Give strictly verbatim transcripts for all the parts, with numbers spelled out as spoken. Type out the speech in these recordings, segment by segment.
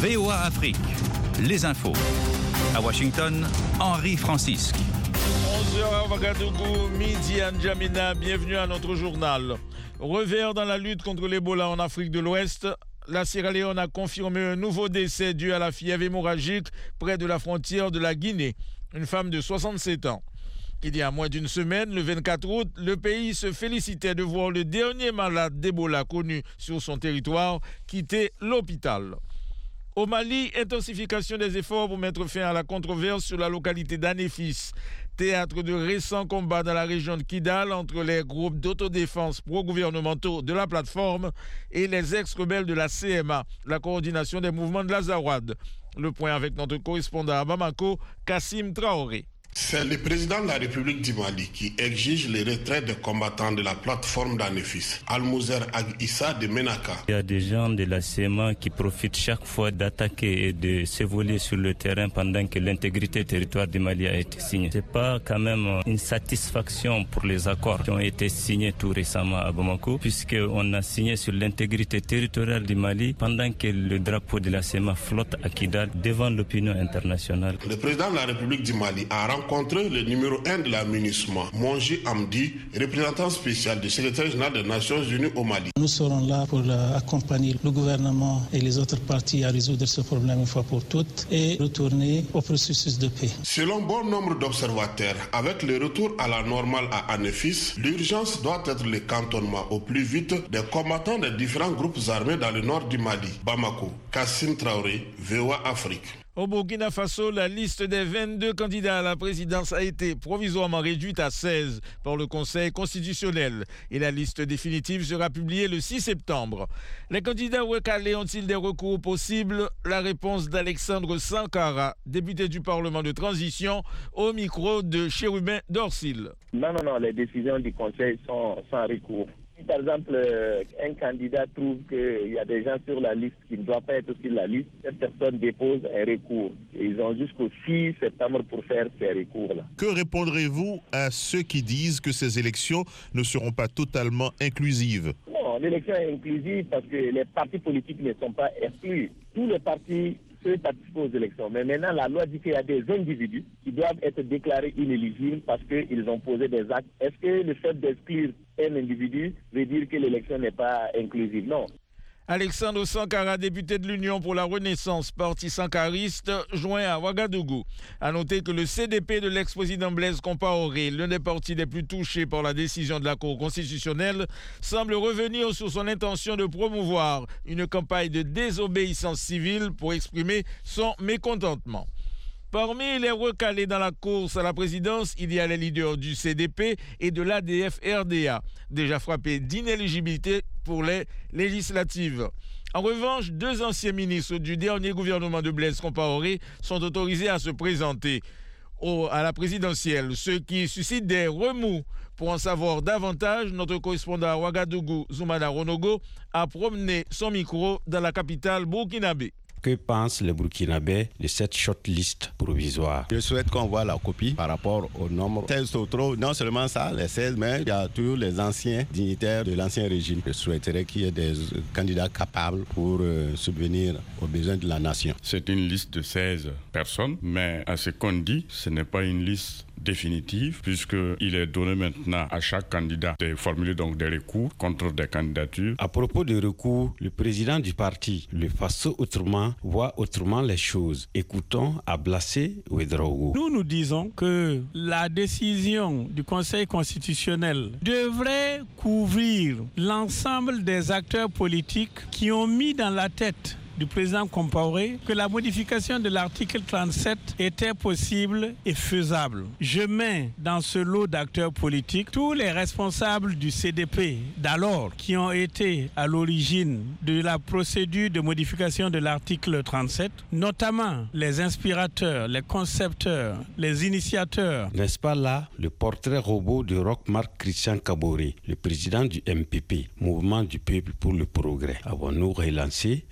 V O A Afrique, les infos. À Washington, Henri Francisque. onze heures à Ouagadougou, midi à N'Djamena, bienvenue à notre journal. Revers dans la lutte contre l'Ebola en Afrique de l'Ouest, la Sierra Leone a confirmé un nouveau décès dû à la fièvre hémorragique près de la frontière de la Guinée, une femme de soixante-sept ans. Il y a moins d'une semaine, le vingt-quatre août, le pays se félicitait de voir le dernier malade d'Ebola connu sur son territoire quitter l'hôpital. Au Mali, intensification des efforts pour mettre fin à la controverse sur la localité d'Anéfis, théâtre de récents combats dans la région de Kidal entre les groupes d'autodéfense pro-gouvernementaux de la plateforme et les ex-rebelles de la C M A, la coordination des mouvements de l'Azawad. Le point avec notre correspondant à Bamako, Kassim Traoré. C'est le président de la République du Mali qui exige le retrait des combattants de la plateforme d'Anéfis, Almouzer Ag Issa de Menaka. Il y a des gens de la C M A qui profitent chaque fois d'attaquer et de s'évoluer sur le terrain pendant que l'intégrité territoriale du Mali a été signée. Ce n'est pas quand même une satisfaction pour les accords qui ont été signés tout récemment à Bamako, puisqu'on a signé sur l'intégrité territoriale du Mali pendant que le drapeau de la C M A flotte à Kidal devant l'opinion internationale. Le président de la République du Mali a rencontré le numéro un de la MINUSMA, Monji Amdi, représentant spécial du secrétaire général des Nations Unies au Mali. Nous serons là pour accompagner le gouvernement et les autres parties à résoudre ce problème une fois pour toutes et retourner au processus de paix. Selon bon nombre d'observateurs, avec le retour à la normale à Anéfis, l'urgence doit être le cantonnement au plus vite des combattants des différents groupes armés dans le nord du Mali. Bamako, Kassim Traoré, V O A Afrique. Au Burkina Faso, la liste des vingt-deux candidats à la présidence a été provisoirement réduite à seize par le Conseil constitutionnel et la liste définitive sera publiée le six septembre. Les candidats recalés ont-ils des recours possibles? La réponse d'Alexandre Sankara, député du Parlement de transition, au micro de Chérubin Dorsil. Non, non, non, les décisions du Conseil sont sans recours. Si par exemple un candidat trouve qu'il y a des gens sur la liste qui ne doivent pas être sur la liste, cette personne dépose un recours. Et ils ont jusqu'au six septembre pour faire ces recours-là. Que répondrez-vous à ceux qui disent que ces élections ne seront pas totalement inclusives? Non, l'élection est inclusive parce que les partis politiques ne sont pas exclus. Tous les partis peuvent participer aux élections. Mais maintenant, la loi dit qu'il y a des individus qui doivent être déclarés inéligibles parce qu'ils ont posé des actes. Est-ce que le fait d'exclure un individu veut dire que l'élection n'est pas inclusive? Non. Alexandre Sankara, député de l'Union pour la Renaissance, parti sankariste, joint à Ouagadougou. A noter que le C D P de l'ex-président Blaise Compaoré, l'un des partis les plus touchés par la décision de la Cour constitutionnelle, semble revenir sur son intention de promouvoir une campagne de désobéissance civile pour exprimer son mécontentement. Parmi les recalés dans la course à la présidence, il y a les leaders du C D P et de l'A D F R D A, déjà frappés d'inéligibilité pour les législatives. En revanche, deux anciens ministres du dernier gouvernement de Blaise Compaoré sont autorisés à se présenter au, à la présidentielle, ce qui suscite des remous. Pour en savoir davantage, notre correspondant à Ouagadougou, Zoumana Ronogo, a promené son micro dans la capitale burkinabé. Que pensent les Burkinabés de cette shortlist provisoire? Je souhaite qu'on voit la copie par rapport au nombre. seize autres, non seulement ça, les seize, mais il y a tous les anciens dignitaires de l'ancien régime. Je souhaiterais qu'il y ait des candidats capables pour euh, subvenir aux besoins de la nation. C'est une liste de seize personnes, mais à ce qu'on dit, ce n'est pas une liste définitive, puisqu'il est donné maintenant à chaque candidat de formuler donc des recours contre des candidatures. À propos des recours, le président du parti, le Faso Autrement, voit autrement les choses. Écoutons Ablassé Ouedraogo. Nous, nous disons que la décision du Conseil constitutionnel devrait couvrir l'ensemble des acteurs politiques qui ont mis dans la tête du président Compaoré que la modification de l'article trente-sept était possible et faisable. Je mets dans ce lot d'acteurs politiques tous les responsables du C D P d'alors qui ont été à l'origine de la procédure de modification de l'article trente-sept, notamment les inspirateurs, les concepteurs, les initiateurs. N'est-ce pas là le portrait robot de Roch-Marc Christian Kaboré, le président du M P P, Mouvement du Peuple pour le Progrès? Avons-nous relancé Ablassé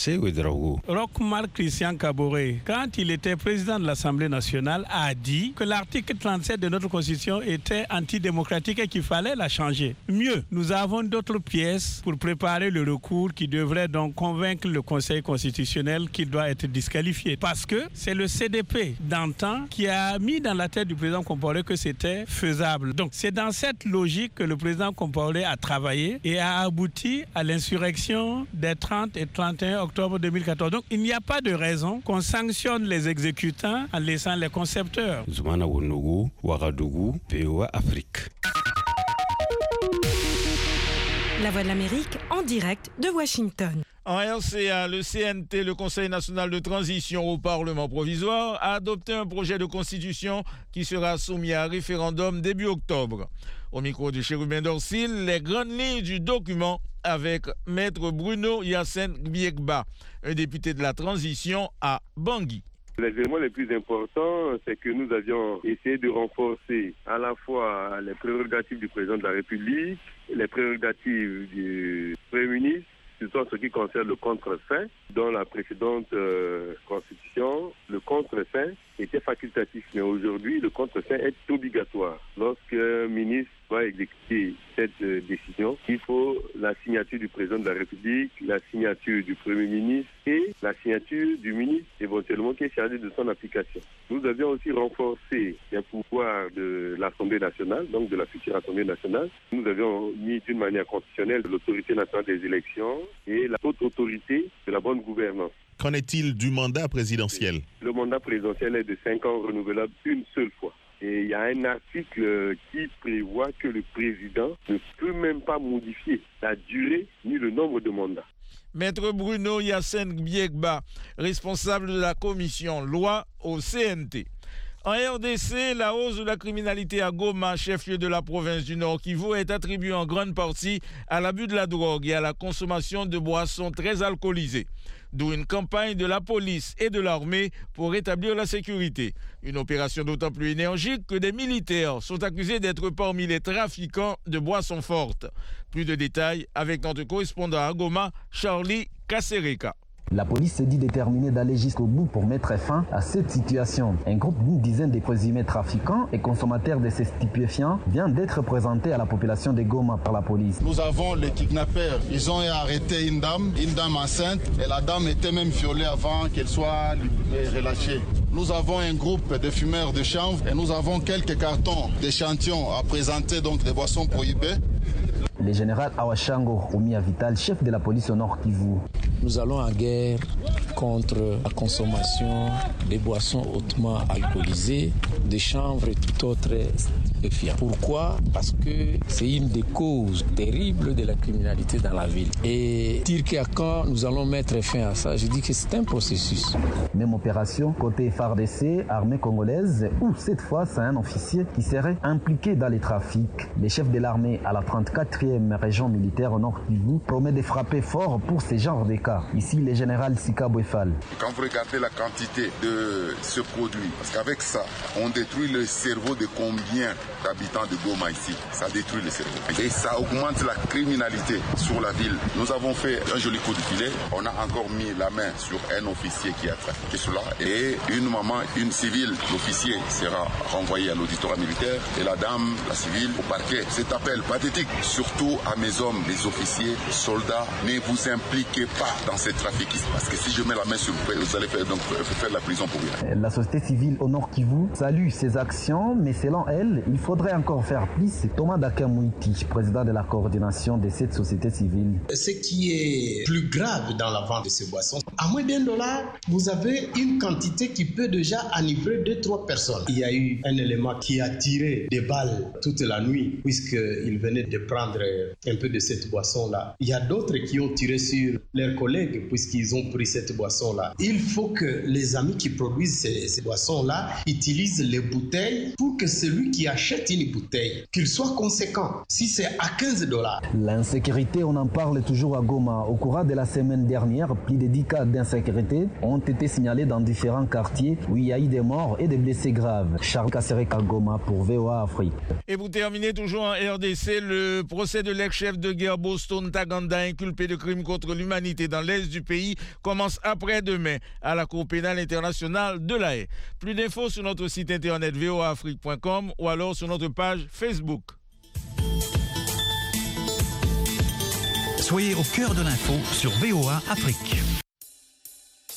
Kase Ouedraogo. Roch-Marc Christian Kaboré, quand il était président de l'Assemblée nationale, a dit que l'article trente-sept de notre Constitution était antidémocratique et qu'il fallait la changer. Mieux, nous avons d'autres pièces pour préparer le recours qui devrait donc convaincre le Conseil constitutionnel qu'il doit être disqualifié. Parce que c'est le C D P d'antan qui a mis dans la tête du président Compaoré que c'était faisable. Donc c'est dans cette logique que le président Compaoré a travaillé et a abouti à l'insurrection des trente et trente et un octobre deux mille quatorze. Donc il n'y a pas de raison qu'on sanctionne les exécutants en laissant les concepteurs. Zoumana Wonougou, Ouagadougou, V O A Afrique. La Voix de l'Amérique en direct de Washington. En R C A, le C N T, le Conseil national de transition au Parlement provisoire, a adopté un projet de constitution qui sera soumis à référendum début octobre. Au micro de Chérubin Dorsil, les grandes lignes du document avec Maître Bruno Yacine Biekba, un député de la transition à Bangui. Les éléments les plus importants, c'est que nous avions essayé de renforcer à la fois les prérogatives du président de la République, les prérogatives du Premier ministre, surtout en ce qui concerne le contre-fin. Dans la précédente euh, constitution, le contre-fin était facultatif, mais aujourd'hui, le contre-fin est obligatoire. Lorsqu'un ministre va exécuter cette euh, décision, il faut la signature du président de la République, la signature du Premier ministre et la signature du ministre, éventuellement, qui est chargé de son application. Nous avions aussi renforcé les pouvoirs de l'Assemblée nationale, donc de la future Assemblée nationale. Nous avions mis d'une manière constitutionnelle l'autorité nationale des élections et la haute autorité de la bonne gouvernance. Qu'en est-il du mandat présidentiel? Le mandat présidentiel est de cinq ans renouvelable une seule fois. Et il y a un article qui prévoit que le président ne peut même pas modifier la durée ni le nombre de mandats. Maître Bruno Yacine Biekba, responsable de la commission loi au C N T. En R D C, la hausse de la criminalité à Goma, chef-lieu de la province du Nord Kivu, est attribuée en grande partie à l'abus de la drogue et à la consommation de boissons très alcoolisées. D'où une campagne de la police et de l'armée pour rétablir la sécurité. Une opération d'autant plus énergique que des militaires sont accusés d'être parmi les trafiquants de boissons fortes. Plus de détails avec notre correspondant à Goma, Charlie Kasereka. La police se dit déterminée d'aller jusqu'au bout pour mettre fin à cette situation. Un groupe d'une dizaine de présumés trafiquants et consommateurs de ces stupéfiants vient d'être présenté à la population de Goma par la police. Nous avons les kidnappeurs. Ils ont arrêté une dame, une dame enceinte, et la dame était même violée avant qu'elle soit relâchée. Nous avons un groupe de fumeurs de chanvre et nous avons quelques cartons d'échantillons à présenter, donc des boissons prohibées. Le général Awashango Oumia Vital, chef de la police au Nord Kivu. Nous allons en guerre contre la consommation des boissons hautement alcoolisées, des chanvres et tout autre stupéfiant. Pourquoi? Parce que c'est une des causes terribles de la criminalité dans la ville. Et dire qu'à quand nous allons mettre fin à ça, je dis que c'est un processus. Même opération côté F A R D C, armée congolaise, où cette fois c'est un officier qui serait impliqué dans les trafics. Le chef de l'armée à la trente-quatrième région militaire au Nord Kivu promet de frapper fort pour ce genre de cas. Ici, le général Sika Bouefal. Quand vous regardez la quantité de ce produit, parce qu'avec ça, on détruit le cerveau de combien d'habitants de Goma ici? Ça détruit le cerveau. Et ça augmente la criminalité sur la ville. Nous avons fait un joli coup de filet. On a encore mis la main sur un officier qui a trafiqué cela. Et une maman, une civile, l'officier sera renvoyé à l'auditorat militaire et la dame, la civile, au parquet. Cet appel pathétique, surtout à mes hommes, les officiers, soldats, ne vous impliquez pas dans ces trafics. Parce que si je mets la main sur vous, vous allez faire, donc, faire la prison pour rien. La société civile au Nord Kivu salue ces actions, mais selon elle, il faudrait encore faire plus. Thomas Dakamouiti, président de la coordination de cette société civile. Ce qui est plus grave dans la vente de ces boissons, à moins d'un dollar, vous avez une quantité qui peut déjà enivrer deux, trois personnes. Il y a eu un élément qui a tiré des balles toute la nuit, puisqu'il venait de prendre un peu de cette boisson-là. Il y a d'autres qui ont tiré sur leurs collègues, puisqu'ils ont pris cette boisson-là. Il faut que les amis qui produisent ces, ces boissons-là utilisent les bouteilles pour que celui qui achète achète une bouteille, qu'il soit conséquent. Si c'est à quinze dollars. L'insécurité, on en parle toujours à Goma. Au cours de la semaine dernière, plus de dix cas d'insécurité ont été signalés dans différents quartiers où il y a eu des morts et des blessés graves. Charles Kasserek à Goma pour V O A Afrique. Et vous terminez toujours en R D C, le procès de l'ex-chef de guerre Boston Taganda inculpé de crimes contre l'humanité dans l'est du pays commence après-demain à la Cour pénale internationale de La Haye. Plus d'infos sur notre site internet v o a afrique point com ou alors sur notre page Facebook. Soyez au cœur de l'info sur V O A Afrique.